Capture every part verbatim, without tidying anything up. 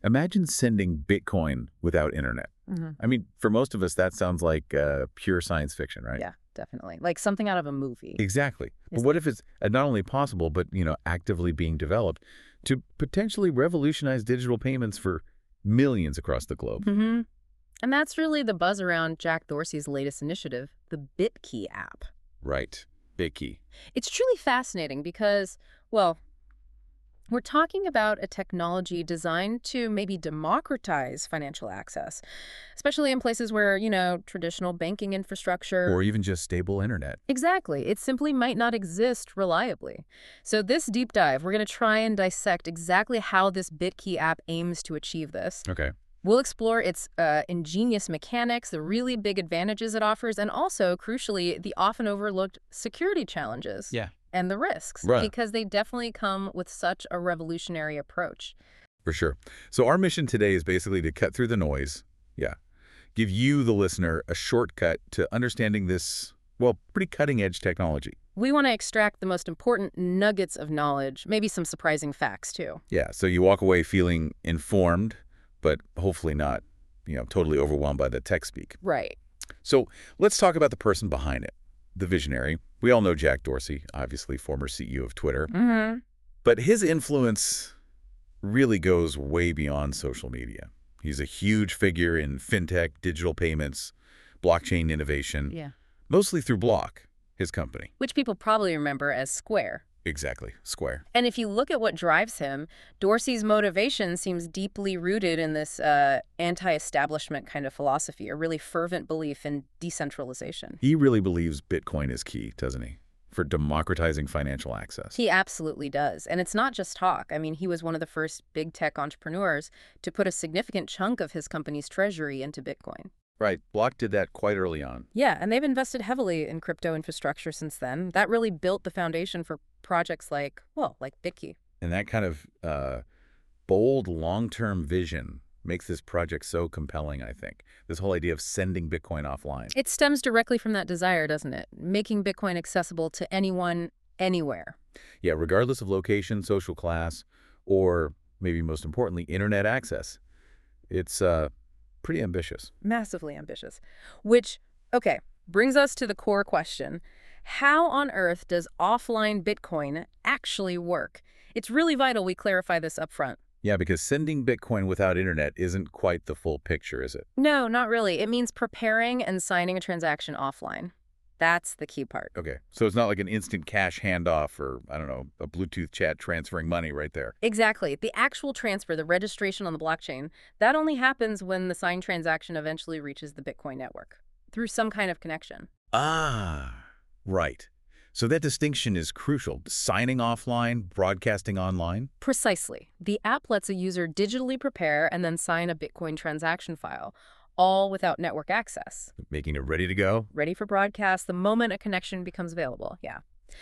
Imagine sending Bitcoin without internet. Mm-hmm. I mean, for most of us, that sounds like uh, pure science fiction, right? Yeah, definitely. Like something out of a movie. Exactly. But Is- what if it's uh, not only possible, but, you know, actively being developed to potentially revolutionize digital payments for millions across the globe? Mm-hmm. And that's really the buzz around Jack Dorsey's latest initiative, the BitKey app. Right. Bitkey. It's truly fascinating because, well, we're talking about a technology designed to maybe democratize financial access, especially in places where, you know, traditional banking infrastructure. Or even just stable internet. Exactly. It simply might not exist reliably. So this deep dive, we're going to try and dissect exactly how this BitKey app aims to achieve this. Okay. We'll explore its uh, ingenious mechanics, the really big advantages it offers, and also, crucially, the often overlooked security challenges. Yeah. And the risks, Right. because they definitely come with such a revolutionary approach. For sure. So our mission today is basically to cut through the noise. Yeah. Give you, the listener, a shortcut to understanding this, well, pretty cutting-edge technology. We want to extract the most important nuggets of knowledge, maybe some surprising facts, too. Yeah, so you walk away feeling informed, but hopefully not, you know, totally overwhelmed by the tech speak. Right. So let's talk about the person behind it, the visionary. We all know Jack Dorsey, obviously former C E O of Twitter. Mm-hmm. But his influence really goes way beyond social media. He's a huge figure in fintech, digital payments, blockchain innovation, Yeah. mostly through Block, his company. Which people probably remember as Square. Exactly, Square. And if you look at what drives him, Dorsey's motivation seems deeply rooted in this uh, anti-establishment kind of philosophy, a really fervent belief in decentralization. He really believes Bitcoin is key, doesn't he, for democratizing financial access. He absolutely does. And it's not just talk. I mean, he was one of the first big tech entrepreneurs to put a significant chunk of his company's treasury into Bitcoin. Right, Block did that quite early on. Yeah, and they've invested heavily in crypto infrastructure since then. That really built the foundation for projects like, well, like BitKey. And that kind of uh, bold, long-term vision makes this project so compelling, I think. This whole idea of sending Bitcoin offline. It stems directly from that desire, doesn't it? Making Bitcoin accessible to anyone, anywhere. Yeah, regardless of location, social class, or maybe most importantly, internet access. It's uh, pretty ambitious. Massively ambitious. Which, okay, brings us to the core question. How on earth does offline Bitcoin actually work? It's really vital we clarify this up front. Yeah, because sending Bitcoin without internet isn't quite the full picture, is it? No, not really. It means preparing and signing a transaction offline. That's the key part. Okay, so it's not like an instant cash handoff or, I don't know, a Bluetooth chat transferring money right there. Exactly. The actual transfer, the registration on the blockchain, that only happens when the signed transaction eventually reaches the Bitcoin network through some kind of connection. Ah, right. So that distinction is crucial. Signing offline, broadcasting online. Precisely. The app lets a user digitally prepare and then sign a Bitcoin transaction file, all without network access. Making it ready to go. Ready for broadcast the moment a connection becomes available, yeah.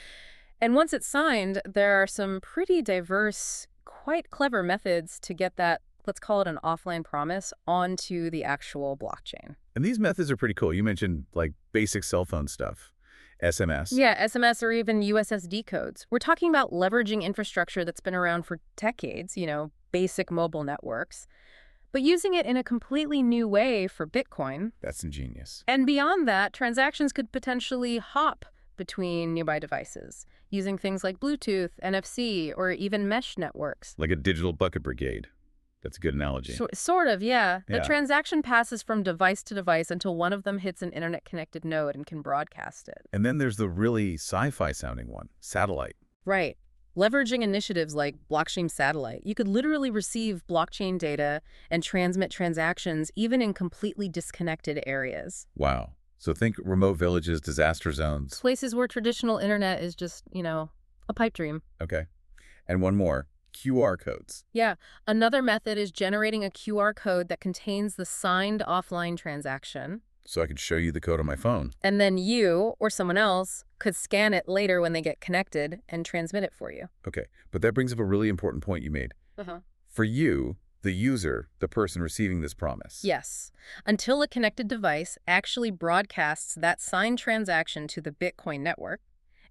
And once it's signed, there are some pretty diverse, quite clever methods to get that, let's call it an offline promise, onto the actual blockchain. And these methods are pretty cool. You mentioned like basic cell phone stuff, S M S. Yeah, S M S or even U S S D codes. We're talking about leveraging infrastructure that's been around for decades, you know, basic mobile networks, but using it in a completely new way for Bitcoin. That's ingenious. And beyond that, transactions could potentially hop between nearby devices, using things like Bluetooth, N F C, or even mesh networks. Like a digital bucket brigade. That's a good analogy. So, sort of, yeah. The Yeah. transaction passes from device to device until one of them hits an internet-connected node and can broadcast it. And then there's the really sci-fi sounding one, satellite. Right. Leveraging initiatives like Blockchain Satellite, you could literally receive blockchain data and transmit transactions even in completely disconnected areas. Wow. So think remote villages, disaster zones. Places where traditional internet is just, you know, a pipe dream. Okay. And one more, Q R codes. Yeah. Another method is generating a Q R code that contains the signed offline transaction. So I could show you the code on my phone. And then you or someone else could scan it later when they get connected and transmit it for you. Okay. But that brings up a really important point you made. Uh-huh. For you, the user, the person receiving this promise. Yes. Until a connected device actually broadcasts that signed transaction to the Bitcoin network,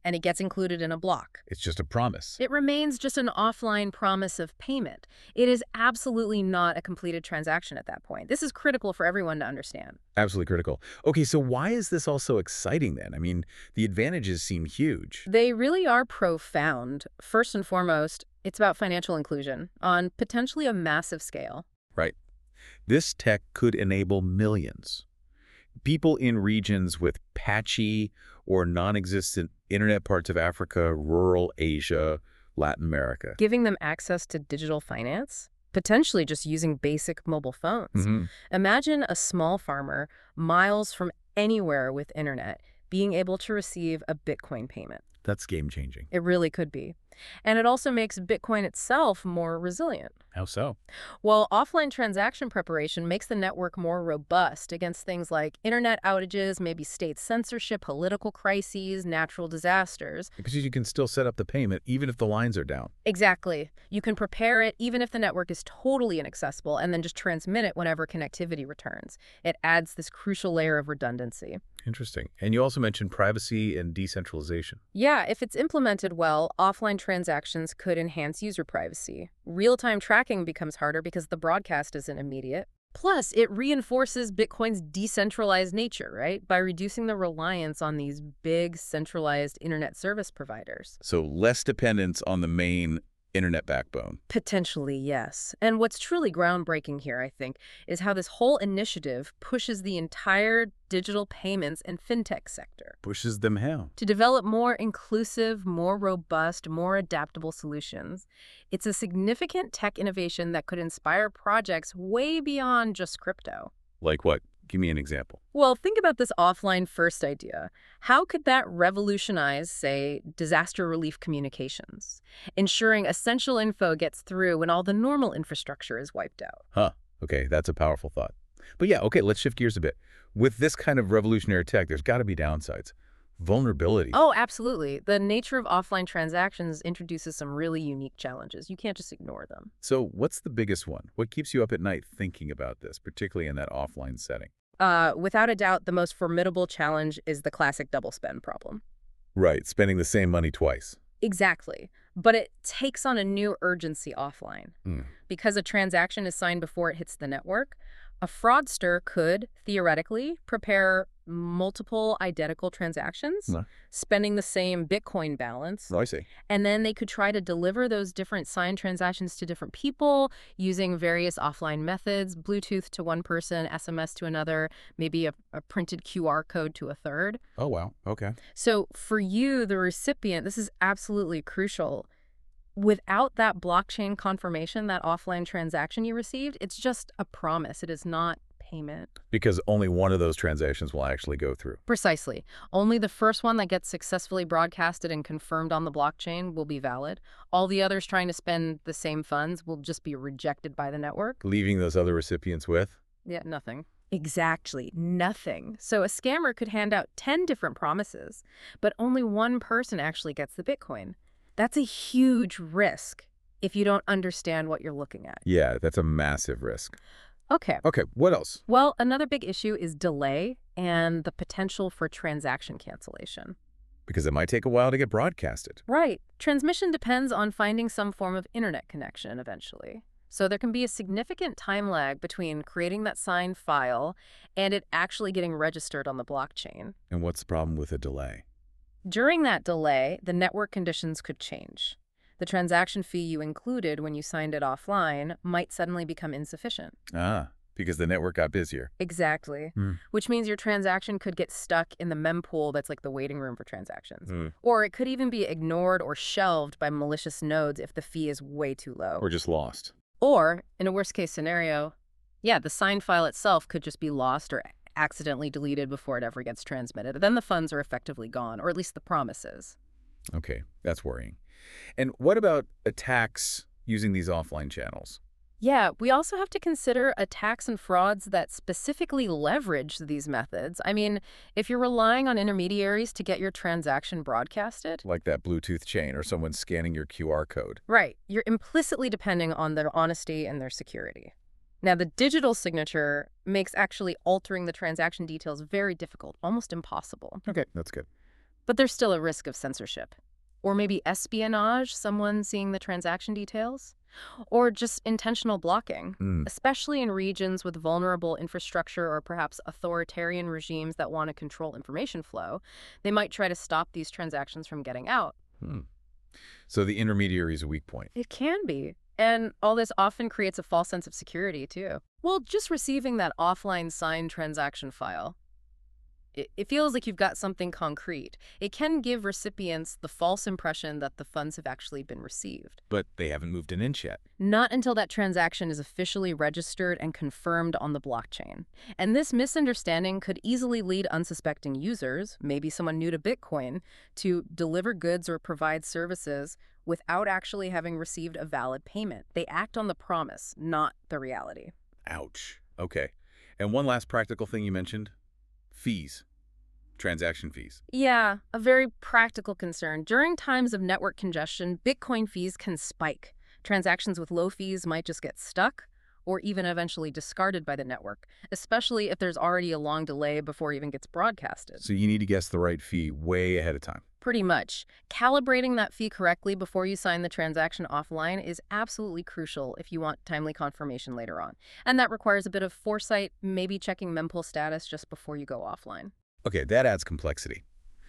and it gets included in a block. It's just a promise. It remains just an offline promise of payment. It is absolutely not a completed transaction at that point. This is critical for everyone to understand. Absolutely critical. Okay, so why is this all so exciting then? I mean, the advantages seem huge. They really are profound. First and foremost, it's about financial inclusion on potentially a massive scale. Right. This tech could enable millions. People in regions with patchy or non-existent internet parts of Africa, rural Asia, Latin America. Giving them access to digital finance, potentially just using basic mobile phones. Mm-hmm. Imagine a small farmer miles from anywhere with internet being able to receive a Bitcoin payment. That's game-changing. It really could be. And it also makes Bitcoin itself more resilient. How so? Well, offline transaction preparation makes the network more robust against things like internet outages, maybe state censorship, political crises, natural disasters. Because you can still set up the payment even if the lines are down. Exactly. You can prepare it even if the network is totally inaccessible and then just transmit it whenever connectivity returns. It adds this crucial layer of redundancy. Interesting. And you also mentioned privacy and decentralization. Yeah, if it's implemented well, offline transactions could enhance user privacy. Real-time tracking becomes harder because the broadcast isn't immediate. Plus, it reinforces Bitcoin's decentralized nature, right? By reducing the reliance on these big, centralized internet service providers. So less dependence on the main internet backbone. Potentially, yes. And what's truly groundbreaking here, I think, is how this whole initiative pushes the entire digital payments and fintech sector Pushes them how? to develop more inclusive, more robust, more adaptable solutions. It's a significant tech innovation that could inspire projects way beyond just crypto. Like what? Give me an example. Well, think about this offline first idea. How could that revolutionize, say, disaster relief communications, ensuring essential info gets through when all the normal infrastructure is wiped out? Huh. Okay, that's a powerful thought. But yeah, okay, let's shift gears a bit. With this kind of revolutionary tech, there's got to be downsides. Vulnerability. Oh, absolutely. The nature of offline transactions introduces some really unique challenges. You can't just ignore them. So what's the biggest one? What keeps you up at night thinking about this, particularly in that offline setting? Uh, without a doubt, the most formidable challenge is the classic double spend problem. Right, spending the same money twice. Exactly. But it takes on a new urgency offline. Mm. Because a transaction is signed before it hits the network, a fraudster could, theoretically, prepare multiple identical transactions, No. spending the same Bitcoin balance, Oh, I see. and then they could try to deliver those different signed transactions to different people using various offline methods, Bluetooth to one person, S M S to another, maybe a, a printed Q R code to a third. Oh, wow. Okay. So for you, the recipient, this is absolutely crucial. Without that blockchain confirmation, that offline transaction you received, it's just a promise. It is not payment. Because only one of those transactions will actually go through. Precisely. Only the first one that gets successfully broadcasted and confirmed on the blockchain will be valid. All the others trying to spend the same funds will just be rejected by the network. Leaving those other recipients with? Yeah, nothing. Exactly, nothing. So a scammer could hand out ten different promises, but only one person actually gets the Bitcoin. That's a huge risk if you don't understand what you're looking at. Yeah, that's a massive risk. Okay. Okay, what else? Well, another big issue is delay and the potential for transaction cancellation. Because it might take a while to get broadcasted. Right. Transmission depends on finding some form of internet connection eventually. So there can be a significant time lag between creating that signed file and it actually getting registered on the blockchain. And what's the problem with a delay? During that delay, the network conditions could change. The transaction fee you included when you signed it offline might suddenly become insufficient. Ah, because the network got busier. Exactly. Mm. Which means your transaction could get stuck in the mempool that's like the waiting room for transactions. Mm. Or it could even be ignored or shelved by malicious nodes if the fee is way too low. Or just lost. Or, in a worst-case scenario, yeah, the signed file itself could just be lost or accidentally deleted before it ever gets transmitted. Then the funds are effectively gone, or at least the promises. Okay, that's worrying. And what about attacks using these offline channels? Yeah, we also have to consider attacks and frauds that specifically leverage these methods. I mean, if you're relying on intermediaries to get your transaction broadcasted. Like that Bluetooth chain or someone scanning your Q R code. Right. You're implicitly depending on their honesty and their security. Now, the digital signature makes actually altering the transaction details very difficult, almost impossible. Okay, that's good. But there's still a risk of censorship. Or maybe espionage, someone seeing the transaction details. Or just intentional blocking, Mm. especially in regions with vulnerable infrastructure or perhaps authoritarian regimes that want to control information flow. They might try to stop these transactions from getting out. Hmm. So the intermediary is a weak point. It can be. And all this often creates a false sense of security, too. Well, just receiving that offline signed transaction file, it, it feels like you've got something concrete. It can give recipients the false impression that the funds have actually been received. But they haven't moved an inch yet. Not until that transaction is officially registered and confirmed on the blockchain. And this misunderstanding could easily lead unsuspecting users, maybe someone new to Bitcoin, to deliver goods or provide services without actually having received a valid payment. They act on the promise, not the reality. Ouch. Okay. And one last practical thing you mentioned, fees, transaction fees. Yeah, a very practical concern. During times of network congestion, Bitcoin fees can spike. Transactions with low fees might just get stuck or even eventually discarded by the network, especially if there's already a long delay before it even gets broadcasted. So you need to guess the right fee way ahead of time. Pretty much. Calibrating that fee correctly before you sign the transaction offline is absolutely crucial if you want timely confirmation later on. And that requires a bit of foresight, maybe checking mempool status just before you go offline. Okay, that adds complexity.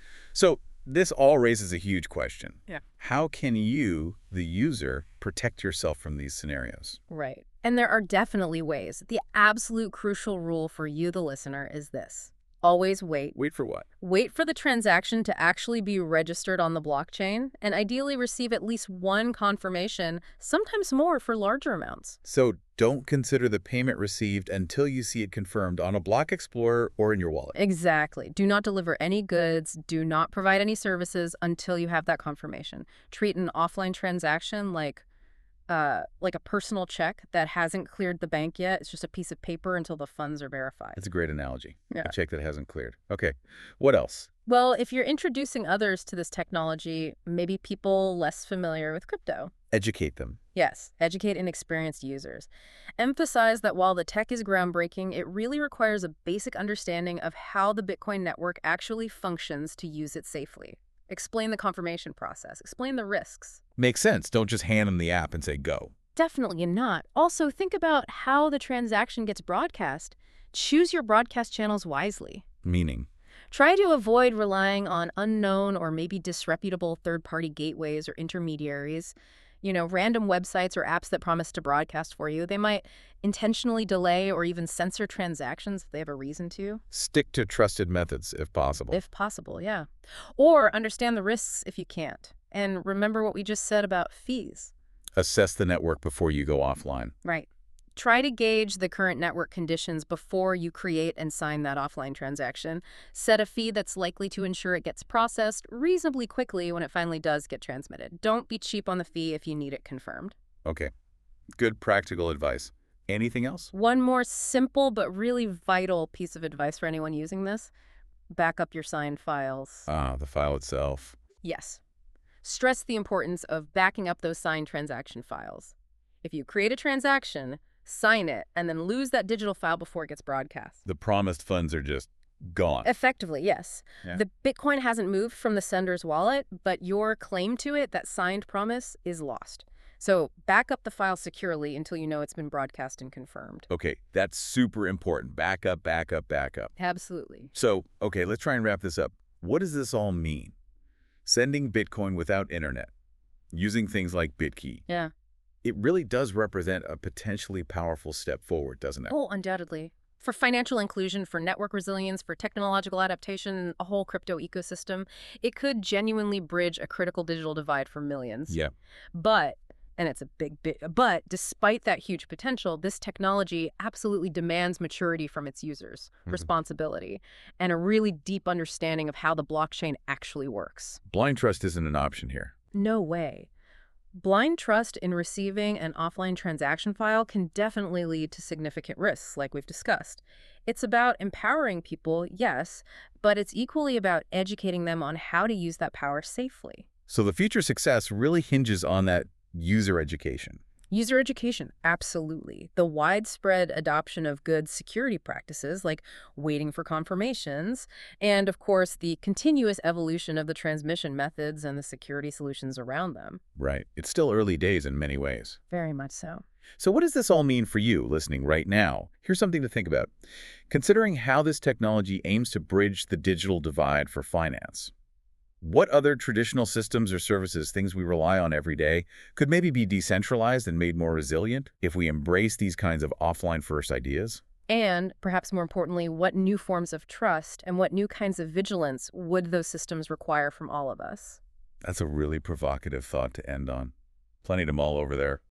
So this all raises a huge question. Yeah. How can you, the user, protect yourself from these scenarios? Right. And there are definitely ways. The absolute crucial rule for you, the listener, is this. Always wait. Wait for what? Wait for the transaction to actually be registered on the blockchain, and ideally receive at least one confirmation, sometimes more for larger amounts. So don't consider the payment received until you see it confirmed on a Block Explorer or in your wallet. Exactly. Do not deliver any goods, do not provide any services until you have that confirmation. Treat an offline transaction like uh, like a personal check that hasn't cleared the bank yet. It's just a piece of paper until the funds are verified. That's a great analogy. Yeah. A check that hasn't cleared. Okay. What else? Well, if you're introducing others to this technology, maybe people less familiar with crypto. Educate them. Yes, educate inexperienced users. Emphasize that while the tech is groundbreaking, it really requires a basic understanding of how the Bitcoin network actually functions to use it safely. Explain the confirmation process. Explain the risks. Makes sense. Don't just hand them the app and say go. Definitely not. Also, think about how the transaction gets broadcast. Choose your broadcast channels wisely. Meaning? Try to avoid relying on unknown or maybe disreputable third-party gateways or intermediaries. You know, random websites or apps that promise to broadcast for you. They might intentionally delay or even censor transactions if they have a reason to. Stick to trusted methods if possible. If possible, yeah. Or understand the risks if you can't. And remember what we just said about fees. Assess the network before you go offline. Right. Try to gauge the current network conditions before you create and sign that offline transaction. Set a fee that's likely to ensure it gets processed reasonably quickly when it finally does get transmitted. Don't be cheap on the fee if you need it confirmed. Okay. Good practical advice. Anything else? One more simple but really vital piece of advice for anyone using this. Back up your signed files. Ah, the file itself. Yes. Stress the importance of backing up those signed transaction files. If you create a transaction, sign it, and then lose that digital file before it gets broadcast. The promised funds are just gone. Effectively, yes. Yeah. The Bitcoin hasn't moved from the sender's wallet, but your claim to it, that signed promise, is lost. So back up the file securely until you know it's been broadcast and confirmed. Okay, that's super important. Back up, back up, back up. Absolutely. So, okay, let's try and wrap this up. What does this all mean? Sending Bitcoin without internet, using things like Bitkey. Yeah. It really does represent a potentially powerful step forward, doesn't it? Oh, undoubtedly. For financial inclusion, for network resilience, for technological adaptation, a whole crypto ecosystem, it could genuinely bridge a critical digital divide for millions. Yeah. But, and it's a big bit, but despite that huge potential, this technology absolutely demands maturity from its users, Mhm. responsibility, and a really deep understanding of how the blockchain actually works. Blind trust isn't an option here. No way. Blind trust in receiving an offline transaction file can definitely lead to significant risks, like we've discussed. It's about empowering people, yes, but it's equally about educating them on how to use that power safely. So the future success really hinges on that user education. User education, absolutely. The widespread adoption of good security practices like waiting for confirmations, and of course, the continuous evolution of the transmission methods and the security solutions around them. Right. It's still early days in many ways. Very much so. So what does this all mean for you listening right now? Here's something to think about. Considering how this technology aims to bridge the digital divide for finance, what other traditional systems or services, things we rely on every day, could maybe be decentralized and made more resilient if we embrace these kinds of offline-first ideas? And, perhaps more importantly, what new forms of trust and what new kinds of vigilance would those systems require from all of us? That's a really provocative thought to end on. Plenty to mull over there.